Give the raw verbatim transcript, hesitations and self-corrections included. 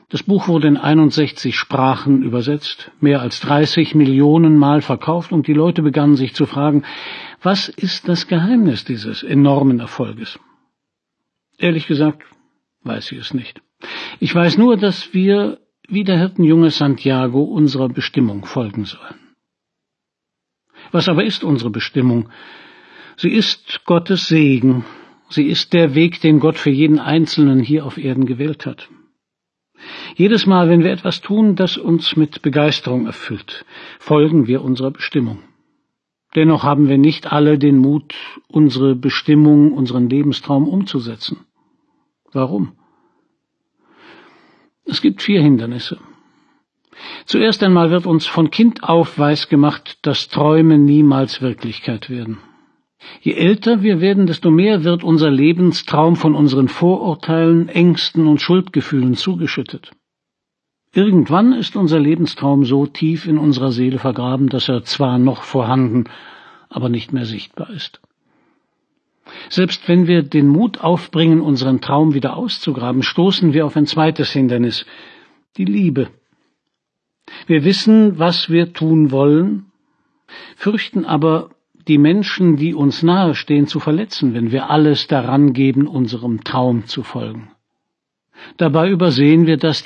Das Buch wurde in einundsechzig Sprachen übersetzt, mehr als dreißig Millionen Mal verkauft, und die Leute begannen sich zu fragen, was ist das Geheimnis dieses enormen Erfolges? Ehrlich gesagt, weiß ich es nicht. Ich weiß nur, dass wir, wie der Hirtenjunge Santiago, unserer Bestimmung folgen sollen. Was aber ist unsere Bestimmung? Sie ist Gottes Segen. Sie ist der Weg, den Gott für jeden Einzelnen hier auf Erden gewählt hat. Jedes Mal, wenn wir etwas tun, das uns mit Begeisterung erfüllt, folgen wir unserer Bestimmung. Dennoch haben wir nicht alle den Mut, unsere Bestimmung, unseren Lebenstraum umzusetzen. Warum? Es gibt vier Hindernisse. Zuerst einmal wird uns von Kind auf weisgemacht, dass Träume niemals Wirklichkeit werden. Je älter wir werden, desto mehr wird unser Lebenstraum von unseren Vorurteilen, Ängsten und Schuldgefühlen zugeschüttet. Irgendwann ist unser Lebenstraum so tief in unserer Seele vergraben, dass er zwar noch vorhanden, aber nicht mehr sichtbar ist. Selbst wenn wir den Mut aufbringen, unseren Traum wieder auszugraben, stoßen wir auf ein zweites Hindernis, die Liebe. Wir wissen, was wir tun wollen, fürchten aber, die Menschen, die uns nahestehen, zu verletzen, wenn wir alles daran geben, unserem Traum zu folgen. Dabei übersehen wir, dass